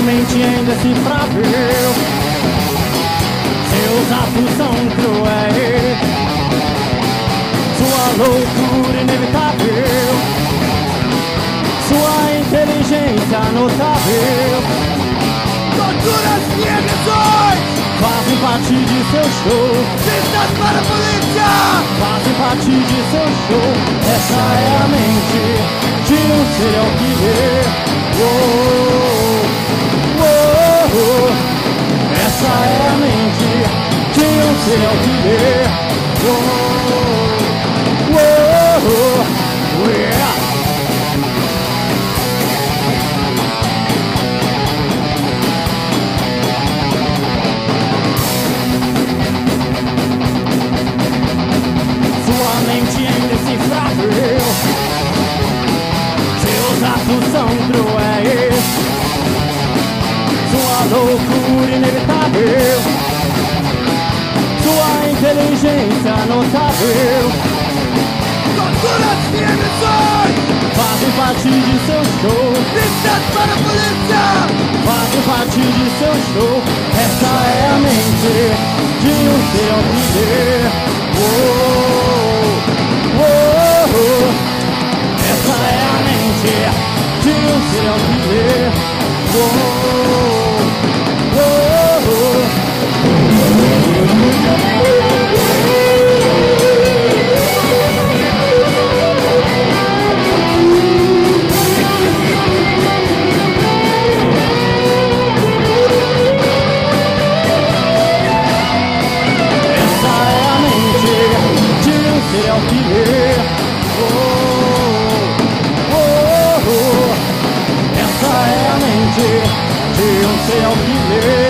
mente é indecifrável, seus atos são cruéis, sua loucura inevitável, sua inteligência notável, torturas e agressões fazem parte de seu show. Pistas para a polícia Fazem parte de seu show. Essa é a mente de um serial killer. Essa é a mente de um serial killer. Yeah. Sua mente é indecifrável, seus atos são cruéis, sua loucura inevitável, sua inteligência notável, torturas e agressões fazem parte de seu show. Pistas para a polícia Fazem parte de seu show. Essa é a mente de um serial killer. Essa é a mente de um serial killer. Serial killer. Essa é a mente de um serial killer.